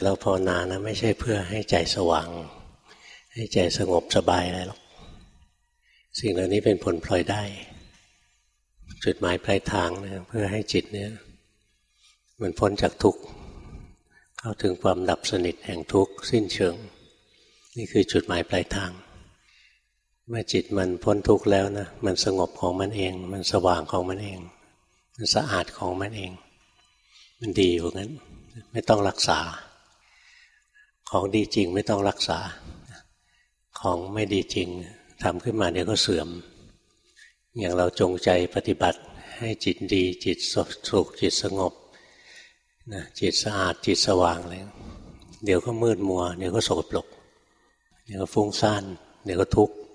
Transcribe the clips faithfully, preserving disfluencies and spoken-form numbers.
เราภาวนานะไม่ใช่เพื่อให้ใจสว่างให้ใจสงบสบายอะไรหรอกสิ่งเหล่านี้เป็นผลพลอยได้จุดหมายปลายทางนะเพื่อให้จิตเนี่ยมันพ้นจากทุกข์เข้าถึงความดับสนิทแห่งทุกข์สิ้นเชิงนี่คือจุดหมายปลายทางเมื่อจิตมันพ้นทุกข์แล้วนะมันสงบของมันเองมันสว่างของมันเองมันสะอาดของมันเองมันดีอยู่งั้นไม่ต้องรักษาของดีจริงไม่ต้องรักษาของไม่ดีจริงทำขึ้นมาเดี๋ยวก็เสื่อมอย่างเราจงใจปฏิบัติให้จิตดีจิตสุขจิตสงบนะจิตสะอาดจิตสว่างเลยเดี๋ยวก็มืดมัวเดี๋ยวก็โสกปรกเดี๋ยวก็ฟุ้งซ่านเดี๋ยวก็ทุกข์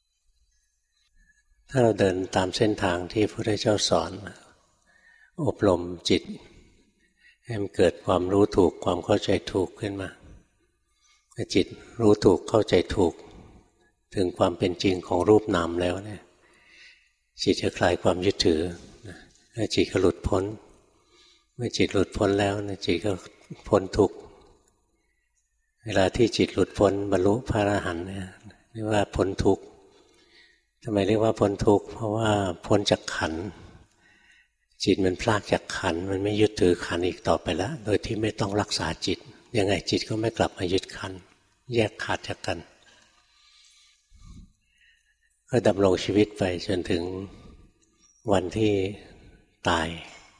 ถ้าเราเดินตามเส้นทางที่พระพุทธเจ้าสอนอบรมจิตให้มันเกิดความรู้ถูกความเข้าใจถูกขึ้นมาจิตรู้ถูกเข้าใจถูกถึงความเป็นจริงของรูปนามแล้วเนี่ยจิตจะคลายความยึดถือแล้วจิตก็หลุดพ้นเมื่อจิตหลุดพ้นแล้วเนี่ยจิตก็พ้นทุกข์เวลาที่จิตหลุดพ้นบรรลุพระอรหันต์เนี่ยเรียกว่าพ้นทุกข์ทำไมเรียกว่าพ้นทุกข์เพราะว่าพ้นจากขันธ์จิตมันพลากจากขันธ์มันไม่ยึดถือขันธ์อีกต่อไปแล้วโดยที่ไม่ต้องรักษาจิตยังไงจิตก็ไม่กลับมายึดขันธ์แยกขาดจากกันก็ดำรงชีวิตไปจนถึงวันที่ตาย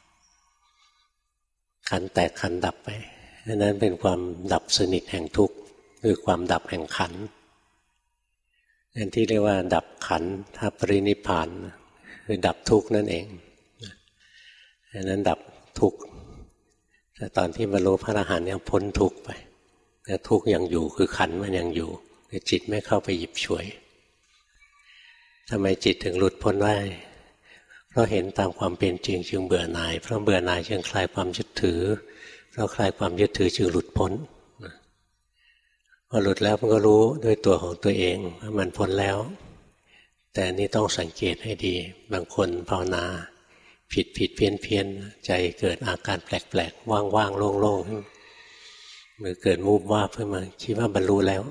ขันธ์แตกขันธ์ดับไปนั้นเป็นความดับสนิทแห่งทุกข์คือความดับแห่งขันธ์นั่นที่เรียกว่าดับขันธปรินิพพานคือดับทุกข์นั่นเองอันนั้นดับทุกข์แต่ตอนที่บรรลุพระอรหันต์ยังพ้นทุกข์ไปแต่ทุกข์ยังอยู่คือขันธ์มันยังอยู่แต่จิตไม่เข้าไปหยิบฉวยทำไมจิตถึงหลุดพ้นได้เพราะเห็นตามความเป็นจริงจึงเบื่อหน่ายเพราะเบื่อหน่ายจึงคลายความยึดถือเพราะคลายความยึดถือจึงหลุดพ้นพอหลุดแล้วมันก็รู้ด้วยตัวของตัวเองว่ามันพ้นแล้วแต่นี่ต้องสังเกตให้ดีบางคนภาวนาผิดผิดเพี้ยนเพี้ยนใจเกิดอาการแปลกๆว่างๆโล่งๆหรือเกิดวูบวาบขึ้นมาคิดว่าบรรลุแล้ว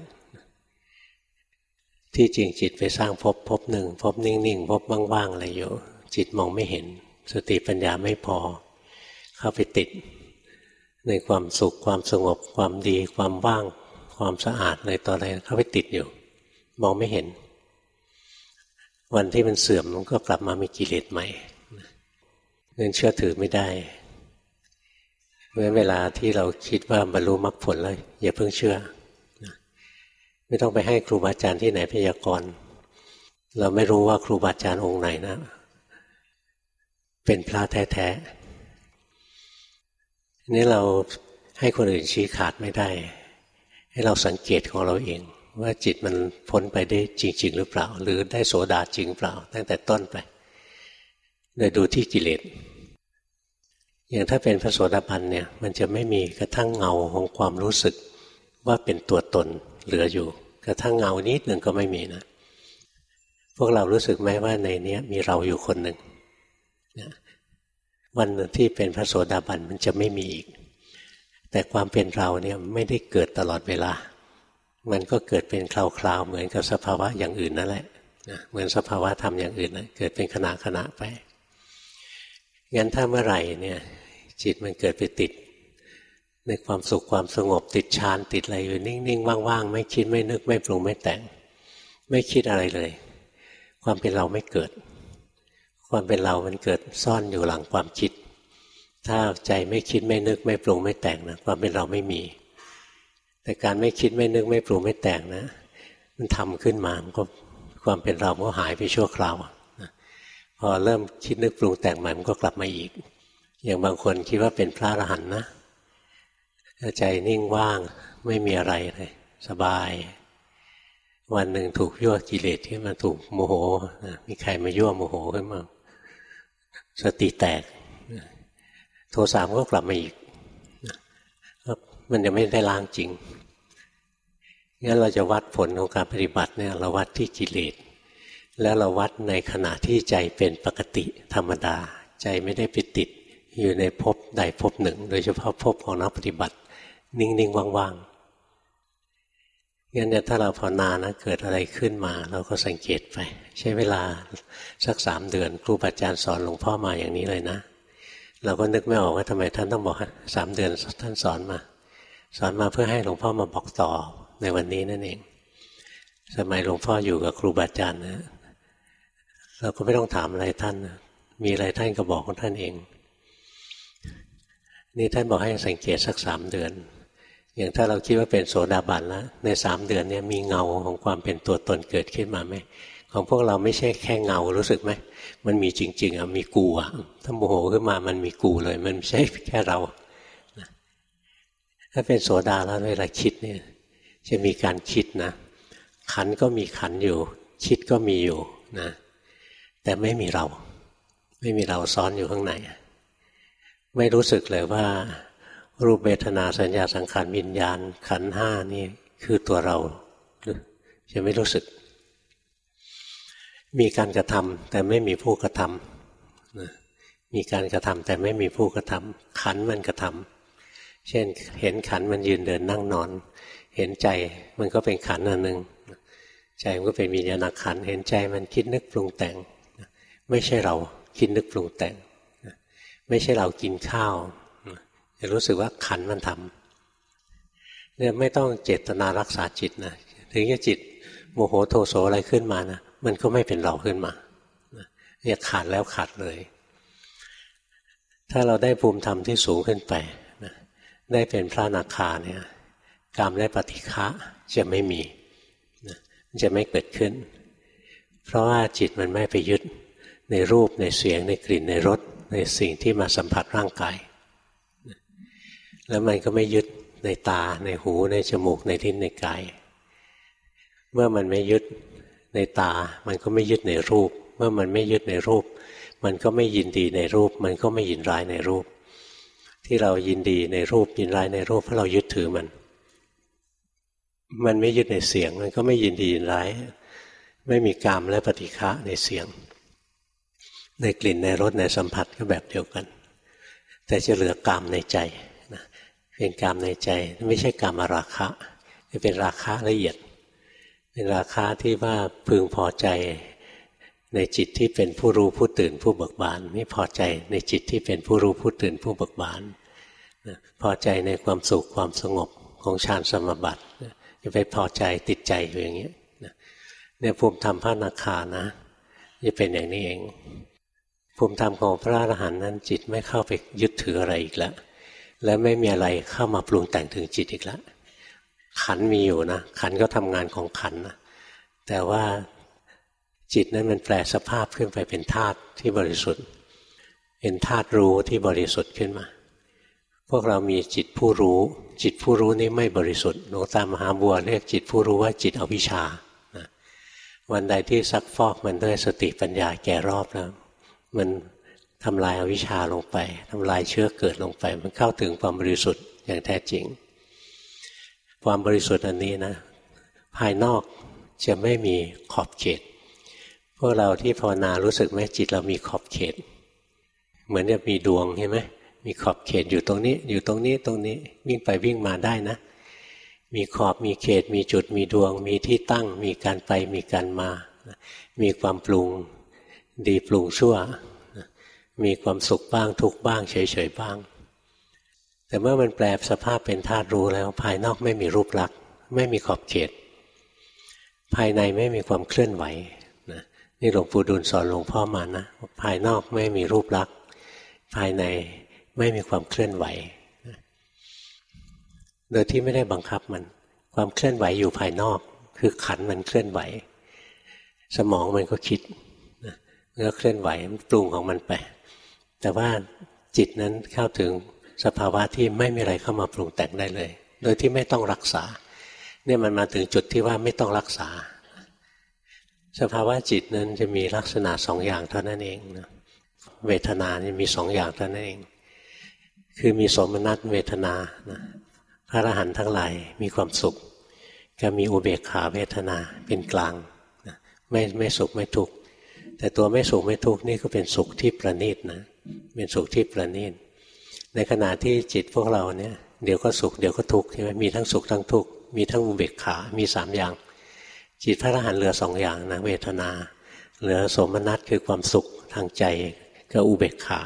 ที่จริงจิตไปสร้างภพภพหนึ่งภพนิ่งๆภพว่างๆอะไรอยู่จิตมองไม่เห็นสติปัญญาไม่พอเข้าไปติดในความสุขความสงบความดีความว่างความสะอาดอะไรต่ออะไรเข้าไปติดอยู่มองไม่เห็นวันที่มันเสื่อมมันก็กลับมามีกิเลสใหม่เงินเชื่อถือไม่ได้เพราะเวลาที่เราคิดว่าบรรลุมรรคผลแล้วอย่าเพิ่งเชื่อไม่ต้องไปให้ครูบาอาจารย์ที่ไหนพยากรณ์เราไม่รู้ว่าครูบาอาจารย์องค์ไหนนะเป็นพระแท้ๆนี่เราให้คนอื่นชี้ขาดไม่ได้ให้เราสังเกตของเราเองว่าจิตมันพ้นไปได้จริงๆหรือเปล่าหรือได้โสดาจริงเปล่าตั้งแต่ต้นไปโดยดูที่กิเลสอย่างถ้าเป็นพระโสดาบันเนี่ยมันจะไม่มีกระทั่งเงาของความรู้สึกว่าเป็นตัวตนเหลืออยู่กระทั่งเงานิดหนึ่งก็ไม่มีนะพวกเรารู้สึกไหมว่าในนี้มีเราอยู่คนหนึ่งวันที่เป็นพระโสดาบันมันจะไม่มีอีกแต่ความเป็นเราเนี่ยไม่ได้เกิดตลอดเวลามันก็เกิดเป็นคราวๆเหมือนกับสภาวะอย่างอื่นนั่นแหละเหมือนสภาวะธรรมอย่างอื่นนะเกิดเป็นขณะขณะไปงั้นถ้าเมื่อไหร่เนี่ยจิตมันเกิดไปติดในความสุขความสงบติดฌานติดอะไรอยู่นิ่งๆว่างๆไม่คิดไม่นึกไม่ปรุงไม่แต่งไม่คิดอะไรเลยความเป็นเราไม่เกิดความเป็นเรามันเกิดซ่อนอยู่หลังความคิดถ้าใจไม่คิดไม่นึกไม่ปรุงไม่แต่งนะความเป็นเราไม่มีแต่การไม่คิดไม่นึกไม่ปรุงไม่แต่งนะมันทำขึ้นมามันก็ความเป็นเราก็หายไปชั่วคราวพอเริ่มคิดนึกปรุงแต่งใหม่มันก็กลับมาอีกอย่างบางคนคิดว่าเป็นพระอรหันต์นะใจนิ่งว่างไม่มีอะไรเลยสบายวันหนึ่งถูกยั่วกิเลสที่มันถูกโมโหมีใครมายั่วโมโหขึ้นมาสติแตกโทสะก็กลับมาอีกมันจะไม่ได้ล้างจริงงั้นเราจะวัดผลของการปฏิบัติเนี่ยเราวัดที่กิเลสแล้วเราวัดในขณะที่ใจเป็นปกติธรรมดาใจไม่ได้ไปติดอยู่ในภพใดภพหนึ่งโดยเฉพาะภพของนักปฏิบัตินิ่งๆว่างๆงั้นเนี่ยถ้าเราภาวนานะเกิดอะไรขึ้นมาเราก็สังเกตไปใช้เวลาสักสามเดือนครูบาอาจารย์สอนหลวงพ่อมาอย่างนี้เลยนะเราก็นึกไม่ออกว่าทำไมท่านต้องบอกสามเดือนท่านสอนมาสอนมาเพื่อให้หลวงพ่อมาบอกต่อในวันนี้นั่นเองสมัยหลวงพ่ออยู่กับครูบาอาจารย์นะเราก็ไม่ต้องถามอะไรท่านมีอะไรท่านก็บอกของท่านเองนี่ท่านบอกให้สังเกตสักสามเดือนอย่างถ้าเราคิดว่าเป็นโสดาบันแล้วในสามเดือนนี้มีเงาของความเป็นตัวตนเกิดขึ้นมาไหมของพวกเราไม่ใช่แค่เงารู้สึกไหมมันมีจริงๆอ่ะมีกูอ่ะถ้าโมโหขึ้นมามันมีกูเลยมันไม่ใช่แค่เราถ้าเป็นโสดาแล้วเวลาคิดเนี่ยจะมีการคิดนะขันก็มีขันอยู่คิดก็มีอยู่นะแต่ไม่มีเราไม่มีเราซ้อนอยู่ข้างในไม่รู้สึกเลยว่ารูปเวทนาสัญญาสังขารวิญญาณขันธ์ห้านี่คือตัวเราจะไม่รู้สึกมีการกระทำแต่ไม่มีผู้กระทำมีการกระทำแต่ไม่มีผู้กระทำขันธ์มันกระทำเช่นเห็นขันธ์มันยืนเดินนั่งนอนเห็นใจมันก็เป็นขันธ์อันหนึ่งใจมันก็เป็นวิญญาณขันธ์เห็นใจมันคิดนึกปรุงแต่งไม่ใช่เราคิดนึกปรุงแต่งไม่ใช่เรากินข้าวจะรู้สึกว่าขันธ์มันทำเนี่ยไม่ต้องเจตนารักษาจิตนะถึงจะจิตโมโหโทโสอะไรขึ้นมานะมันก็ไม่เป็นเราขึ้นมาเนี่ยขาดแล้วขาดเลยถ้าเราได้ภูมิธรรมที่สูงขึ้นไปนะได้เป็นพระอนาคาเนี่ยกามและปฏิฆะจะไม่มีนะจะไม่เกิดขึ้นเพราะว่าจิตมันไม่ไปยึดในรูปในเสียงในกลิ่นในรสในสิ่งที่มาสัมผัสร่างกายแล้วมันก็ไม่ยึดในตาในหูในจมูกในลิ้นในกายเมื่อมันไม่ยึดในตามันก็ไม่ยึดในรูปเมื่อมันไม่ยึดในรูปมันก็ไม่ยินดีในรูปมันก็ไม่ยินร้ายในรูปที่เรายินดีในรูปยินร้ายในรูปเพราะเรายึดถือมันมันไม่ยึดในเสียงมันก็ไม่ยินดียินร้ายไม่มีกามและปฏิฆะในเสียงในกลิ่นในรสในสัมผัสก็แบบเดียวกันแต่จะเหลือกามในใจนะเป็นกามในใจไม่ใช่กามราคะจะเป็นราคะละเอียดเป็นราคะที่ว่าพึงพอใจในจิตที่เป็นผู้รู้ผู้ตื่นผู้เบิกบานไม่พอใจในจิตที่เป็นผู้รู้ผู้ตื่นผู้เบิกบานนะพอใจในความสุขความสงบของฌานสมาบัติจะไปพอใจติดใจอยู่อย่างเงี้ยเนี่ยภูมิธรรมพระอนาคานะจะเป็นอย่างนี้เองภูมิธรรมของพระอรหันต์นั้นจิตไม่เข้าไปยึดถืออะไรอีกแล้วและไม่มีอะไรเข้ามาปรุงแต่งถึงจิตอีกแล้วขันมีอยู่นะขันก็ทำงานของขันนะแต่ว่าจิตนั้นมันแปลสภาพขึ้นไปเป็นธาตุที่บริสุทธิ์เป็นธาตุรู้ที่บริสุทธิ์ขึ้นมาพวกเรามีจิตผู้รู้จิตผู้รู้นี้ไม่บริสุทธิ์หลวงตามหาบัวเรียกจิตผู้รู้ว่าจิตอวิชชานะวันใดที่ซักฟอกมันด้วยสติปัญญาแก่รอบแล้วมันทำลายอวิชชาลงไปทำลายเชื้อเกิดลงไปมันเข้าถึงความบริสุทธิ์อย่างแท้จริงความบริสุทธิ์อันนี้นะภายนอกจะไม่มีขอบเขตพวกเราที่ภาวนารู้สึกไหมจิตเรามีขอบเขตเหมือนจะมีดวงใช่ไหมมีขอบเขตอยู่ตรงนี้อยู่ตรงนี้ตรงนี้วิ่งไปวิ่งมาได้นะมีขอบมีเขตมีจุดมีดวงมีที่ตั้งมีการไปมีการมามีความปรุงดีปรุงชั่วมีความสุขบ้างทุกข์บ้างเฉยๆบ้างแต่เมื่อมันแปลสภาพเป็นธาตุรู้แล้วภายนอกไม่มีรูปลักษณ์ไม่มีขอบเขตภายในไม่มีความเคลื่อนไหวนะนี่หลวงปู่ดูลสอนหลวงพ่อมานะภายนอกไม่มีรูปลักษณ์ภายในไม่มีความเคลื่อนไหวนะโดยที่ไม่ได้บังคับมันความเคลื่อนไหวอยู่ภายนอกคือขันมันเคลื่อนไหวสมองมันก็คิดนะมันก็เคลื่อนไหวมันปรุงของมันไปแต่ว่าจิตนั้นเข้าถึงสภาวะที่ไม่มีอะไรเข้ามาปรุงแต่งได้เลยโดยที่ไม่ต้องรักษาเนี่ยมันมาถึงจุดที่ว่าไม่ต้องรักษาสภาวะจิตนั้นจะมีลักษณะสองอย่างเท่านั้นเองนะเวทนานี่มีสองอย่างเท่านั้นเองคือมีโสมนัสเวทนานะพระอรหันต์ทั้งหลายมีความสุขก็มีอุเบกขาเวทนาเป็นกลางนะไม่ไม่สุขไม่ทุกข์แต่ตัวไม่สุขไม่ทุกข์นี่ก็เป็นสุขที่ประณีตนะเป็นสุขที่ประณีตในขณะที่จิตพวกเราเนี่ยเดี๋ยวก็สุขเดี๋ยวก็ทุกข์ใช่ไหมมีทั้งสุขทั้งทุกข์มีทั้งอุเบกขามีสามอย่างจิตพระอรหันต์เหลือสองอย่างนะเวทนาเหลือโสมนัสคือความสุขทางใจกับอุเบกขา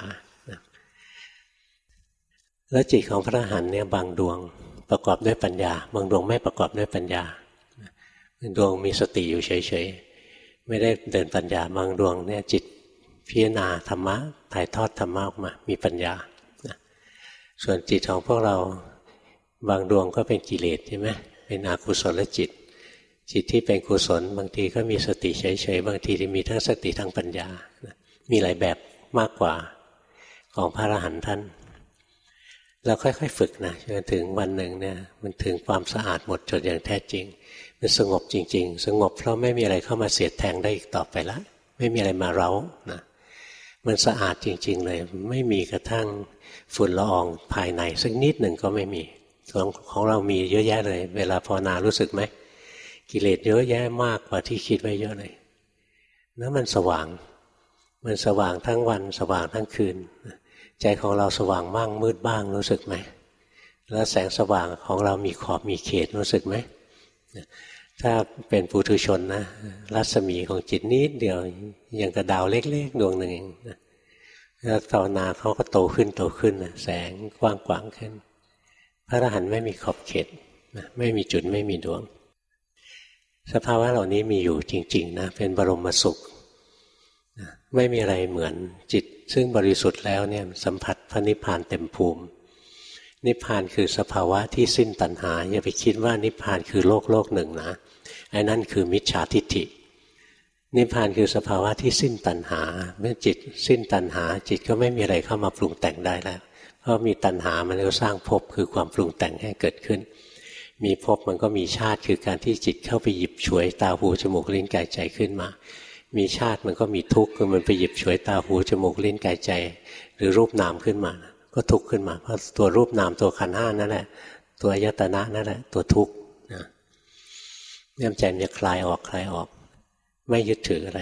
แล้วจิตของพระอรหันต์เนี่ยบางดวงประกอบด้วยปัญญาบางดวงไม่ประกอบด้วยปัญญาดวงมีสติอยู่เฉยๆไม่ได้เดินปัญญาบางดวงเนี่ยจิตพิจารณาธรรมะถ่ายทอดธรรมะออกมามีปัญญาส่วนจิตของพวกเราบางดวงก็เป็นกิเลสใช่ไหมเป็นอกุศลจิตจิตที่เป็นกุศลบางทีก็มีสติเฉยๆบางทีมีทั้งสติทั้งปัญญามีหลายแบบมากกว่าของพระอรหันต์ท่านเราค่อยๆฝึกนะจนถึงวันหนึ่งเนี่ยมันถึงความสะอาดหมดจดอย่างแท้จริงมันสงบจริงๆสงบเพราะไม่มีอะไรเข้ามาเสียดแทงได้อีกต่อไปละไม่มีอะไรมาเร้านะมันสะอาดจริงๆเลยไม่มีกระทั่งฝุ่นละอองภายในสักนิดหนึ่งก็ไม่มีของของเรามีเยอะแยะเลยเวลาภาวนารู้สึกไหมกิเลสเยอะแยะมากกว่าที่คิดไว้เยอะเลยแล้วมันสว่างมันสว่างทั้งวันสว่างทั้งคืนใจของเราสว่างบ้างมืดบ้างรู้สึกไหมแล้วแสงสว่างของเรามีขอบมีเขตรู้สึกไหมถ้าเป็นปุถุชนนะรัศมีของจิตนิดเดียวอย่างกระดาวเล็กๆดวงหนึ่งเองนะแล้วภาวนาเขาก็โตขึ้นโตขึ้นนะแสงกว้างขวางขึ้นพระอรหันต์ไม่มีขอบเขตนะไม่มีจุดไม่มีดวงสภาวะเหล่านี้มีอยู่จริงๆนะเป็นบรมสุขนะไม่มีอะไรเหมือนจิตซึ่งบริสุทธิ์แล้วเนี่ยสัมผัสพระนิพพานเต็มภูมินิพพานคือสภาวะที่สิ้นตัณหาอย่าไปคิดว่านิพพานคือโลกโลกหนึ่งนะไอ้นั่นคือมิจฉาทิฏฐินิพพานคือสภาวะที่สิ้นตัณหาเมื่อจิตสิ้นตัณหาจิตก็ไม่มีอะไรเข้ามาปรุงแต่งได้แล้วเพราะมีตัณหามันก็สร้างภพคือความปรุงแต่งให้เกิดขึ้นมีภพมันก็มีชาติคือการที่จิตเข้าไปหยิบฉวยตาหูจมูกลิ้นกายใจขึ้นมามีชาติมันก็มีทุกข์คือมันไปหยิบฉวยตาหูจมูกลิ้นกายใจหรือรูปนามขึ้นมาก็ทุกข์ขึ้นมาเพราะตัวรูปนามตัวขันธ์ห้านั่นแหละตัวอายตนะนั่นแหละตัวทุกข์นะเนี่ยใจมันจะคลายออกคลายออกไม่ยึดถืออะไร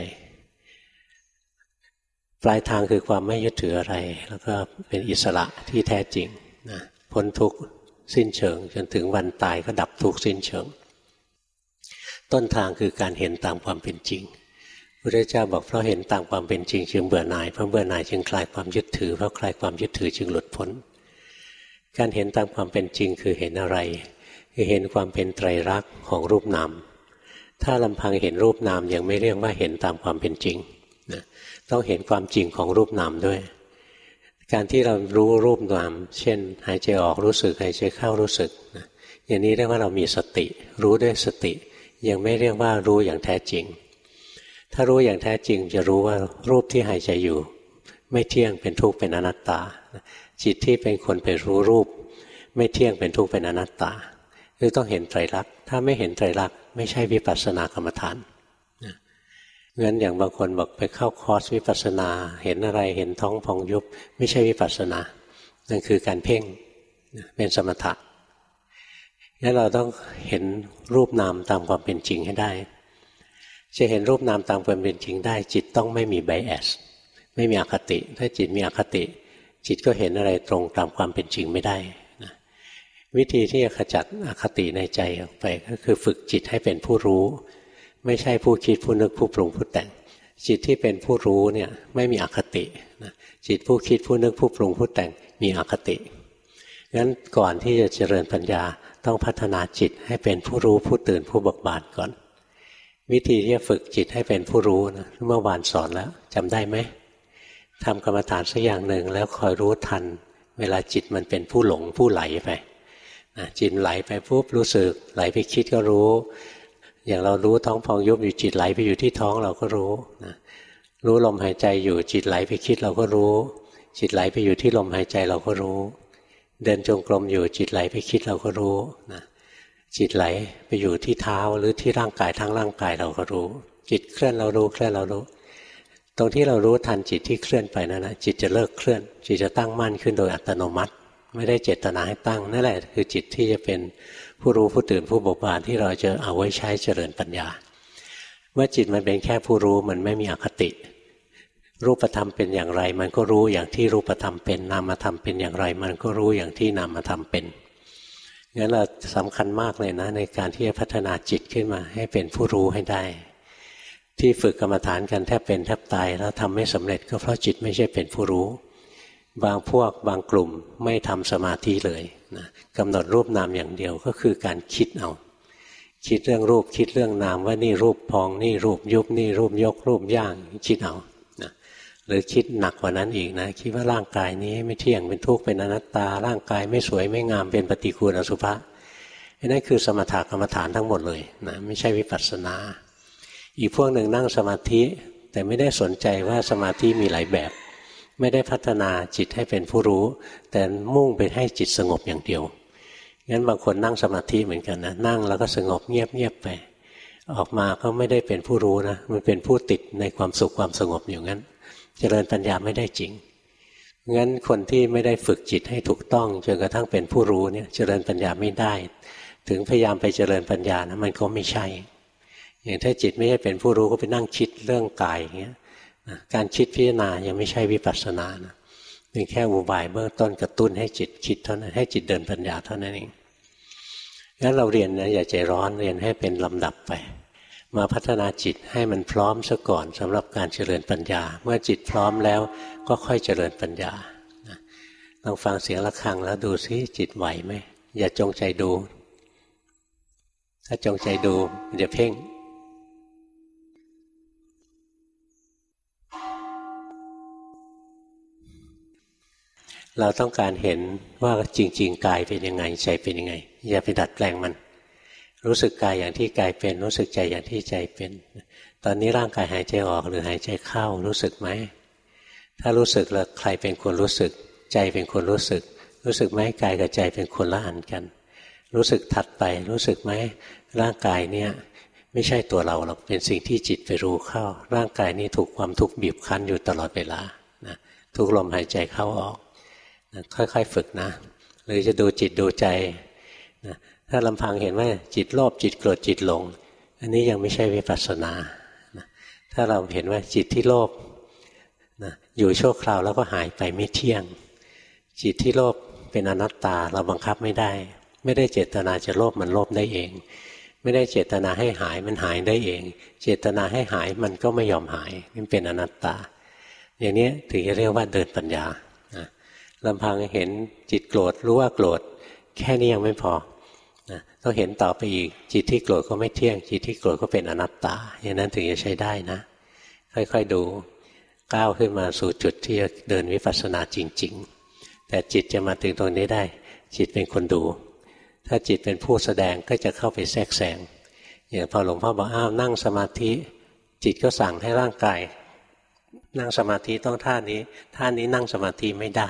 ปลายทางคือความไม่ยึดถืออะไรแล้วก็เป็นอิสระที่แท้จริงนะพ้นทุกข์สิ้นเชิงจนถึงวันตายก็ดับทุกข์สิ้นเชิงต้นทางคือการเห็นตามความเป็นจริงพระพุทธเจ้าบอกเพราะเห็นตามความเป็นจริงจึงเบื่อหน่ายเพราะเบื่อหน่ายจึงคลายความยึดถือเพราะคลายความยึดถือจึงหลุดพ้นการเห็นตามความเป็นจริงคือเห็นอะไรคือเห็นความเป็นไตรลักษณ์ของรูปนามถ้าลำพังเห็นรูปนามยังไม่เรียกว่าเห็นตามความเป็นจริงนะต้องเห็นความจริงของรูปนามด้วยการที่เรารู้รูปนามเช่นหายใจออกรู้สึกหายใจเข้ารู้สึกนะอย่างนี้เรียกว่าเรามีสติรู้ด้วยสติยังไม่เรียกว่ารู้อย่างแท้จริงถ้ารู้อย่างแท้จริงจะรู้ว่ารูปที่หายใจอยู่ไม่เที่ยงเป็นทุกข์เป็นอนัตตาจิตที่เป็นคนไปรู้รูปไม่เที่ยงเป็นทุกข์เป็นอนัตตาคือต้องเห็นไตรลักษณ์ถ้าไม่เห็นไตรลักษณ์ไม่ใช่วิปัสสนากรรมฐานงั้นอย่างบางคนบอกไปเข้าคอร์สวิปัสสนาเห็นอะไรเห็นท้องพองยุบไม่ใช่วิปัสสนานั่นคือการเพ่งเป็นสมถะงั้นเราต้องเห็นรูปนามตามความเป็นจริงให้ได้จะเห็นรูปนามตามความเป็นจริงได้จิตต้องไม่มีไบแอสไม่มีอคติถ้าจิตมีอคติจิตก็เห็นอะไรตรงตามความเป็นจริงไม่ได้นะวิธีที่จะขจัดอคติในใจออกไปก็คือฝึกจิตให้เป็นผู้รู้ไม่ใช่ผู้คิดผู้นึกผู้ปรุงผู้แต่งจิตที่เป็นผู้รู้เนี่ยไม่มีอคตินะจิตผู้คิดผู้นึกผู้ปรุงผู้แต่งมีอคติงั้นก่อนที่จะเจริญปัญญาต้องพัฒนาจิตให้เป็นผู้รู้ผู้ตื่นผู้เบิกบานก่อนวิธีที่จะฝึกจิตให้เป็นผู้รู้นะเมื่อวานสอนแล้วจำได้ไหมทำกรรมฐานสักอย่างหนึ่งแล้วคอยรู้ทันเวลาจิตมันเป็นผู้หลงผู้ไหลไปนะจิตไหลไปปุ๊บรู้สึกไหลไปคิดก็รู้อย่างเรารู้ท้องพองยุบอยู่จิตไหลไปอยู่ที่ท้องเราก็รู้นะรู้ลมหายใจอยู่จิตไหลไปคิดเราก็รู้จิตไหลไปอยู่ที่ลมหายใจเราก็รู้เดินจงกรมอยู่จิตไหลไปคิดเราก็รู้นะจิตไหลไปอยู่ที่เท้าหรือที่ร่างกายทั้งร่างกายเราก็รู้จิตเคลื่อนเรารู้เคลื่อนเรารู้ตรงที่เรารู้ทันจิตที่เคลื่อนไปนั่นนะจิตจะเลิกเคลื่อนจิตจะตั้งมั่นขึ้นโดยอัตโนมัติไม่ได้เจตนาให้ตั้งนั่นแหละคือจิตที่จะเป็นผู้รู้ผู้ตื่นผู้เบิกบานที่เราจะเอาไว้ใช้เจริญปัญญาเมื่อจิตมันเป็นแค่ผู้รู้มันไม่มีอคติรูปธรรมเป็นอย่างไรมันก็รู้อย่างที่รูปธรรมเป็นนามธรรมเป็นอย่างไรมันก็รู้อย่างที่นามธรรมเป็นงั้นเราสำคัญมากเลยนะในการที่จะพัฒนาจิตขึ้นมาให้เป็นผู้รู้ให้ได้ที่ฝึกกรรมฐานกันแทบเป็นแทบตายแล้วทำไม่สำเร็จก็เพราะจิตไม่ใช่เป็นผู้รู้บางพวกบางกลุ่มไม่ทำสมาธิเลยนะกำหนดรูปนามอย่างเดียวก็คือการคิดเอาคิดเรื่องรูปคิดเรื่องนามว่านี่รูปพองนี่รูปยุบนี่รูปยกรูปย่างคิดเอานะหรือคิดหนักกว่านั้นอีกนะคิดว่าร่างกายนี้ไม่เที่ยงเป็นทุกข์เป็นอนัตตาร่างกายไม่สวยไม่งามเป็นปฏิกูลอสุภะนั่นคือสมถกรรมฐานทั้งหมดเลยนะไม่ใช่วิปัสสนาอีกพวกหนึ่งนั่งสมาธิแต่ไม่ได้สนใจว่าสมาธิมีหลายแบบไม่ได้พัฒนาจิตให้เป็นผู้รู้แต่มุ่งไปให้จิตสงบอย่างเดียวงั้นบางคนนั่งสมาธิเหมือนกันนะนั่งแล้วก็สงบเงียบๆไปออกมาก็ไม่ได้เป็นผู้รู้นะมันเป็นผู้ติดในความสุขความสงบอย่างนั้นเจริญปัญญาไม่ได้จริงงั้นคนที่ไม่ได้ฝึกจิตให้ถูกต้องจนกระทั่งเป็นผู้รู้เนี่ยเจริญปัญญาไม่ได้ถึงพยายามไปเจริญปัญญานะมันก็ไม่ใช่อย่างถ้าจิตไม่ใช่เป็นผู้รู้ก็ไปนั่งคิดเรื่องกายอย่างเงี้ยการคิดพิจารณายังไม่ใช่วิปัสสนานะเป็นแค่อุบายเบื้องต้นกระตุ้นให้จิตคิดเท่านั้นให้จิตเดินปัญญาเท่านั้นเองงั้นเราเรียนนะอย่าใจร้อนเรียนให้เป็นลำดับไปมาพัฒนาจิตให้มันพร้อมซะก่อนสำหรับการเจริญปัญญาเมื่อจิตพร้อมแล้วก็ค่อยเจริญปัญญาลองฟังเสียงะระฆังแล้วดูซิจิตไหวไหมอย่าจงใจดูถ้าจงใจดูมันจะเพ่งเราต้องการเห็นว่าจริงๆกายเป็นยังไงใจเป็นยังไงอย่าไปดัดแปลงมันรู้สึกกายอย่างที่กายเป็นรู้สึกใจอย่างที่ใจเป็นตอนนี้ร่างกายหายใจออกหรือหายใจเข้ารู้สึกไหมถ้ารู้สึกแล้วใครเป็นคนรู้สึกใจเป็นคนรู้สึกรู้สึกไหมกายกับใจเป็นคนละอันกันรู้สึกถัดไปรู้สึกไหมร่างกายเนี่ยไม่ใช่ตัวเราหรอกเป็นสิ่งที่จิตไปรู้เข้าร่างกายนี้ถูกความทุกข์บีบคั้นอยู่ตลอดเวลานะทุกลมหายใจเข้าออกนะค่อยๆฝึกนะหรือจะดูจิตดูใจนะถ้าลำพังเห็นว่าจิตโลภจิตโกรธจิตหลงอันนี้ยังไม่ใช่วิปัสสนานะถ้าเราเห็นว่าจิตที่โลภนะอยู่ชั่วคราวแล้วก็หายไปไม่เที่ยงจิตที่โลภเป็นอนัตตาเราบังคับไม่ได้ไม่ได้เจตนาจะโลภมันโลภได้เองไม่ได้เจตนาให้หายมันหายได้เองเจตนาให้หายมันก็ไม่ยอมหายมันเป็นอนัตตาอย่างนี้ถึงจะเรียกว่าเดินปัญญานะลำพังเห็นจิตโกรธรู้ว่าโกรธแค่นี้ยังไม่พอนะต้องเห็นต่อไปอีกจิตที่โกรธก็ไม่เที่ยงจิตที่โกรธก็เป็นอนัตตาอย่างนั้นถึงจะใช้ได้นะค่อยๆดูก้าวขึ้นมาสู่จุดที่จะเดินวิปัสสนาจริงๆแต่จิตจะมาถึงตรงนี้ได้จิตเป็นคนดูถ้าจิตเป็นผู้แสดงก็จะเข้าไปแทรกแซงอย่างพอหลวงพ่อบอกอ้าวนั่งสมาธิจิตก็สั่งให้ร่างกายนั่งสมาธิต้องท่านี้ท่านี้นั่งสมาธิไม่ได้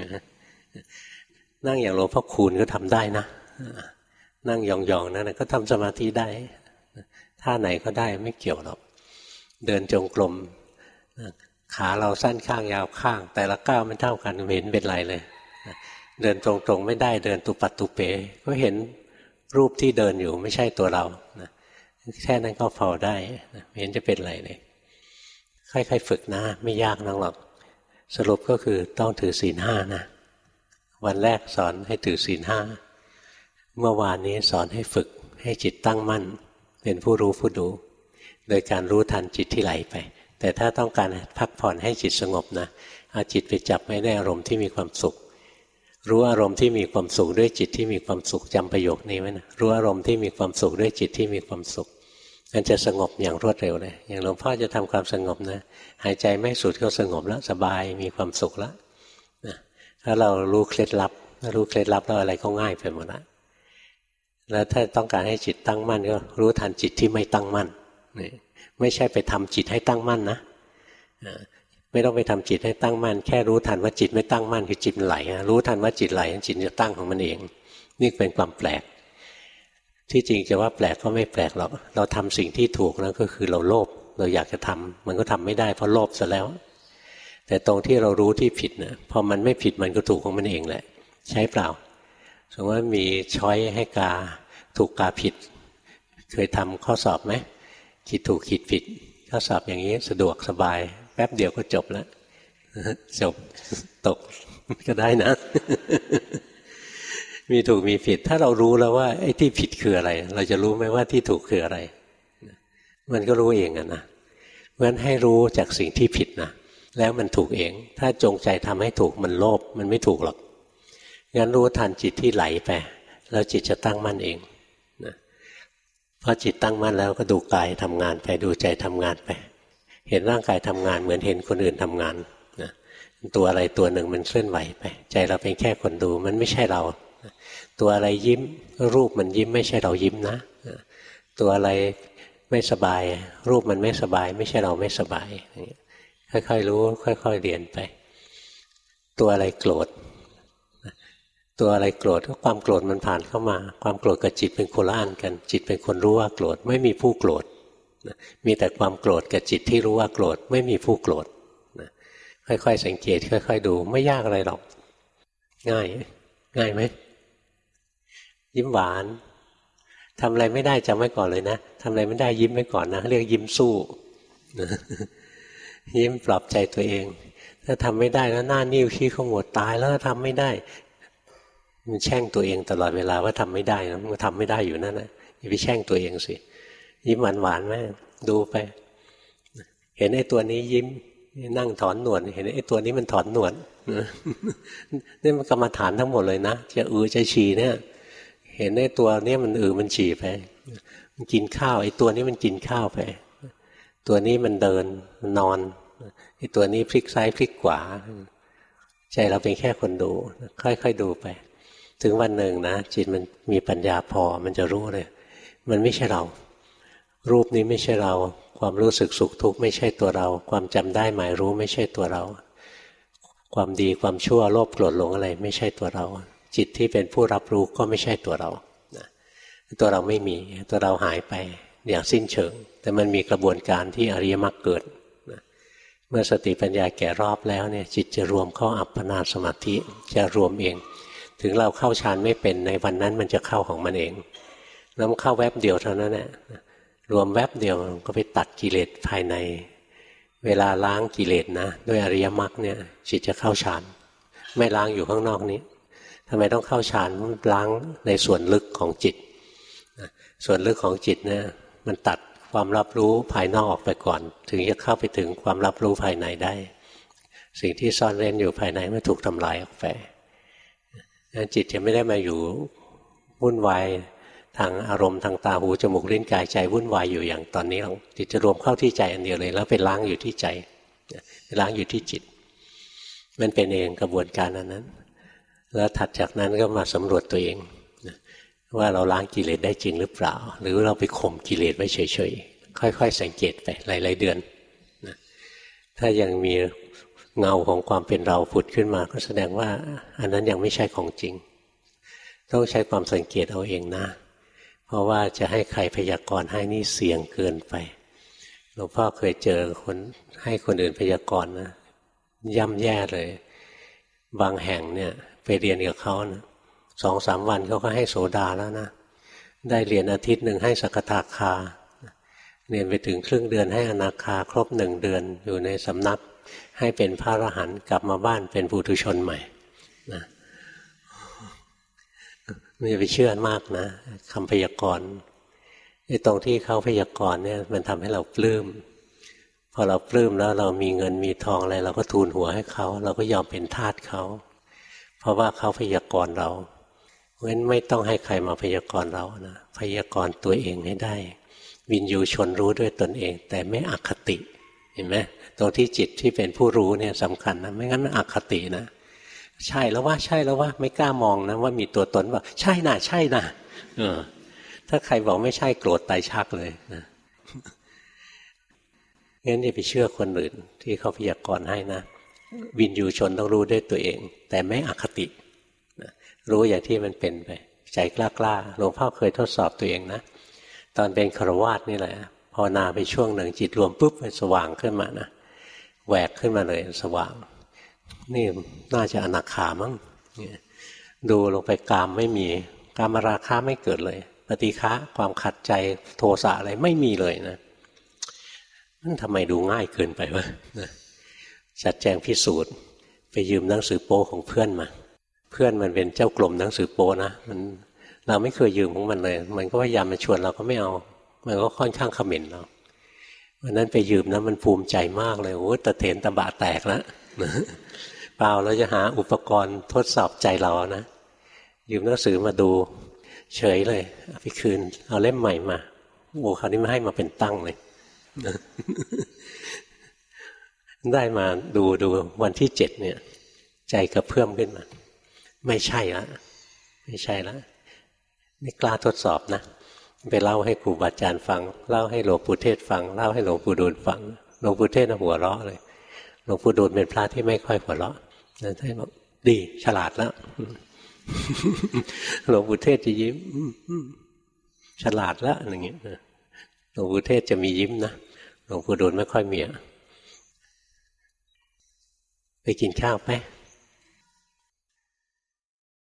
นั่งอย่างหลวงพ่อคูณก็ทำได้นะนั่งยองๆนั่นก็ทำสมาธิได้ท่าไหนก็ได้ไม่เกี่ยวหรอกเดินจงกรมขาเราสั้นข้างยาวข้างแต่ละก้าวไม่เท่ากันไม่เห็นเป็นไรเลยเดินตรงๆไม่ได้เดินตุปัตตุเปก็เห็นรูปที่เดินอยู่ไม่ใช่ตัวเรานะแค่นั้นก็พอได้นะไม่เห็นจะเป็นไรเลยค่อยๆฝึกนะไม่ยากนักหรอกสรุปก็คือต้องถือศีลห้านะวันแรกสอนให้ถือศีลห้าเมื่อวานนี้สอนให้ฝึกให้จิตตั้งมั่นเป็นผู้รู้ผู้ดูโดยการรู้ทันจิตที่ไหลไปแต่ถ้าต้องการพักผ่อนให้จิตสงบนะเอาจิตไปจับไว้ในอารมณ์ที่มีความสุขรู้อารมณ์ที่มีความสุขด้วยจิตที่มีความสุขจำประโยคนี้ไว้นะรู้อารมณ์ที่มีความสุขด้วยจิตที่มีความสุขมันจะสงบอย่างรวดเร็วเลยอย่างหลวงพ่อจะทำความสงบนะหายใจไม่สุดก็สงบแล้วสบายมีความสุขแล้วนะถ้าเรารู้เคล็ดลับรู้เคล็ดลับแล้วอะไรก็ง่ายไปหมดละแล้วถ้าต้องการให้จิตตั้งมั่นก็รู้ทันจิตที่ไม่ตั้งมั่นไม่ใช่ไปทำจิตให้ตั้งมั่นนะไม่ต้องไปทำจิตให้ตั้งมั่นแค่รู้ทันว่าจิตไม่ตั้งมั่นคือจิตมันไหลรู้ทันว่าจิตไหลจิตจะตั้งของมันเองนี่เป็นความแปลกที่จริงจะว่าแปลกก็ไม่แปลกหรอกเราทำสิ่งที่ถูกแล้วก็คือเราโลภเราอยากจะทำมันก็ทำไม่ได้เพราะโลภซะแล้วแต่ตรงที่เรารู้ที่ผิดนะพอมันไม่ผิดมันก็ถูกของมันเองแหละใช่เปล่าสมมติว่ามีช้อยให้กาถูกกาผิดเคยทำข้อสอบไหมคิดถูกคิดผิดข้อสอบอย่างนี้สะดวกสบายแป๊บเดียวก็จบแล้วจบตกก็ได้นะมีถูกมีผิดถ้าเรารู้แล้วว่าไอ้ที่ผิดคืออะไรเราจะรู้ไหมว่าที่ถูกคืออะไรมันก็รู้เองอะนะเพราะฉะนั้นให้รู้จากสิ่งที่ผิดนะแล้วมันถูกเองถ้าจงใจทำให้ถูกมันโลภมันไม่ถูกหรอกงั้นรู้ทันจิตที่ไหลไปแล้วจิตจะตั้งมั่นเองนะพอจิตตั้งมั่นแล้วก็ดูกายทำงานไปดูใจทำงานไปเห็นร่างกายทำงานเหมือนเห็นคนอื่นทำงานนะตัวอะไรตัวหนึ่งมันเคลื่อนไหวไปใจเราเป็นแค่คนดูมันไม่ใช่เราตัวอะไรยิ้มรูปมันยิ้มไม่ใช่เรายิ้มนะตัวอะไรไม่สบายรูปมันไม่สบายไม่ใช่เราไม่สบายค่อยๆรู้ค่อยๆเรียนไปตัวอะไรโกรธตัวอะไรโกรธก็ความโกรธมันผ่านเข้ามาความโกรธกับจิตเป็นคนละอันกันจิตเป็นคนรู้ว่าโกรธไม่มีผู้โกรธมีแต่ความโกรธกับจิตที่รู้ว่าโกรธไม่มีผู้โกรธค่อยๆสังเกตค่อยๆดูไม่ยากอะไรหรอกง่ายง่ายไหมยิ้มหวานทำอะไรไม่ได้จำไว้ก่อนเลยนะทำอะไรไม่ได้ยิ้มไว้ก่อนนะเรียกยิ้มสู้ยิ้มปลอบใจตัวเองถ้าทำไม่ได้แล้วหน้านิ้วขี้ขมวดตายแล้วทำไม่ได้มันแช่งตัวเองตลอดเวลาว่าทำไม่ได้นะมันทำไม่ได้อยู่นั่นแหละอย่าไปแช่งตัวเองสิยิ้มหวานหวานไหมดูไปเห็นไอ้ตัวนี้ยิ้มนั่งถอนหนวดเห็นไอ้ตัวนี้มันถอนหนวดนี่มันกรรมฐานทั้งหมดเลยนะจะอือจะฉี่เนี่ยเห็นไอ้ตัวนี้มันอือมันฉี่ไปมันกินข้าวไอ้ตัวนี้มันกินข้าวไปตัวนี้มันเดินมันนอนไอ้ตัวนี้พลิกซ้ายพลิกขวาใจเราเป็นแค่คนดูค่อยๆดูไปถึงวันหนึ่งนะจิตมันมีปัญญาพอมันจะรู้เลยมันไม่ใช่เรารูปนี้ไม่ใช่เราความรู้สึกสุขทุกข์ไม่ใช่ตัวเราความจำได้หมายรู้ไม่ใช่ตัวเราความดีความชั่วโลภโกรธหลงอะไรไม่ใช่ตัวเราจิตที่เป็นผู้รับรู้ก็ไม่ใช่ตัวเราตัวเราไม่มีตัวเราหายไปอย่างสิ้นเชิงแต่มันมีกระบวนการที่อริยมรรคเกิดเมื่อสติปัญญาแก่รอบแล้วเนี่ยจิตจะรวมเข้าอัปปนาสมาธิจะรวมเองถึงเราเข้าฌานไม่เป็นในวันนั้นมันจะเข้าของมันเองแล้วมันเข้าแวบเดียวเท่านั้นแหละรวมแวบเดียวก็ไปตัดกิเลสภายในเวลาล้างกิเลสนะด้วยอริยมรรคเนี่ยจิตจะเข้าฌานไม่ล้างอยู่ข้างนอกนี้ทำไมต้องเข้าฌานล้างในส่วนลึกของจิตส่วนลึกของจิตเนี่ยมันตัดความรับรู้ภายนอกออกไปก่อนถึงจะเข้าไปถึงความรับรู้ภายในได้สิ่งที่ซ่อนเร้นอยู่ภายในมันถูกทำลายออกไปงั้นจิตจะไม่ได้มาอยู่วุ่นวายทางอารมณ์ทางตาหูจมูกลิ้นกายใจวุ่นวายอยู่อย่างตอนนี้หรอกจิตจะรวมเข้าที่ใจอันเดียวเลยแล้วไปล้างอยู่ที่ใจล้างอยู่ที่จิตมันเป็นเองกระบวนการอันนั้นแล้วถัดจากนั้นก็มาสำรวจตัวเองว่าเราล้างกิเลสได้จริงหรือเปล่าหรือเราไปข่มกิเลสไว้เฉยๆค่อยๆสังเกตไปหลายๆเดือนนะถ้ายังมีเงาของความเป็นเราผุดขึ้นมาก็แสดงว่าอันนั้นยังไม่ใช่ของจริงต้องใช้ความสังเกตเอาเองนะเพราะว่าจะให้ใครพยากรณ์ให้นี่เสี่ยงเกินไปหลวงพ่อเคยเจอคนให้คนอื่นพยากรณ์นะย่ำแย่เลยบางแห่งเนี่ยไปเรียนกับเขานะสองสามวันเขาก็ให้โสดาแล้วนะได้เรียนอาทิตย์หนึ่งให้สกทาคาเรียนไปถึงครึ่งเดือนให้อนาคาครบหนึ่งเดือนอยู่ในสำนักให้เป็นพระอรหันต์กลับมาบ้านเป็นปุถุชนใหม่นะไม่ไปเชื่อมากนะคำพยากรณ์ไอ้ตรงที่เขาพยากรณ์เนี่ยมันทำให้เราปลื้มพอเราปลื้มแล้วเรามีเงินมีทองอะไรเราก็ทูลหัวให้เขาเราก็ยอมเป็นทาสเขาเพราะว่าเขาพยากรณ์เราเพราะฉะนั้นไม่ต้องให้ใครมาพยากรณ์เรานะพยากรณ์ตัวเองให้ได้วินยูชนรู้ด้วยตนเองแต่ไม่อคติเห็นไหมตรงที่จิตที่เป็นผู้รู้เนี่ยสำคัญนะไม่งั้นมันอคตินะใช่แล้วว่าใช่แล้วว่าไม่กล้ามองนะว่ามีตัวตนว่าใช่น่ะใช่น่ะเออถ้าใครบอกไม่ใช่โกรธตายชักเลยนะงั้นอย่าไปเชื่อคนอื่นที่เขาพยากรณ์ให้นะวินยูชนต้องรู้ด้วยตัวเองแต่ไม่อคตินะรู้อย่างที่มันเป็นไปใจกล้าๆหลวงพ่อเคยทดสอบตัวเองนะตอนเป็นฆราวาสนี่แหละภาวนาไปช่วงหนึ่งจิตรวมปุ๊บมันสว่างขึ้นมานะแหวกขึ้นมาเลยสว่างนี่น่าจะอนาคามั้งดูลงไปกามไม่มีกามราคะไม่เกิดเลยปฏิฆะความขัดใจโทสะอะไรไม่มีเลยนะนั่นทำไมดูง่ายเกินไปวะจัดแจงพิสูจน์ไปยืมหนังสือโป๊ของเพื่อนมาเพื่อนมันเป็นเจ้ากลมหนังสือโป้นะมันเราไม่เคยยืมของมันเลยมันก็พยายามมาชวนเราก็ไม่เอามันก็ค่อนข้างเขม่นเราวันนั้นไปยืมนะมันภูมิใจมากเลยโอ้ตะเถนตะบะแตกแล้วเปล่าเราจะหาอุปกรณ์ทดสอบใจเรานะยืมหนังสือมาดูเฉยเลยเอาไปคืนเอาเล่มใหม่มาโอ้คราวนี้มาให้มาเป็นตั้งเลยได้มาดูดูวันที่เจ็ดเนี่ยใจกระเพื่อมขึ้นมาไม่ใช่ละไม่ใช่ละนี่กล้าทดสอบนะไปเล่าให้ครูบาอาจารย์ฟังเล่าให้หลวงปู่เทศฟังเล่าให้หลวงปู่ดูลฟังหลวงปู่เทศน่ะหัวเราะเลยหลวงปู่ดูลเป็นพระที่ไม่ค่อยหัวเราะนั่นท่านบอกดีฉลาดแล้วหลวงปู่เทศจะยิ้มฉลาดแล้วอย่างเงี้ยหลวงปู่เทศจะมียิ้มนะหลวงปู่ดูลไม่ค่อยมีไปกินข้าวไป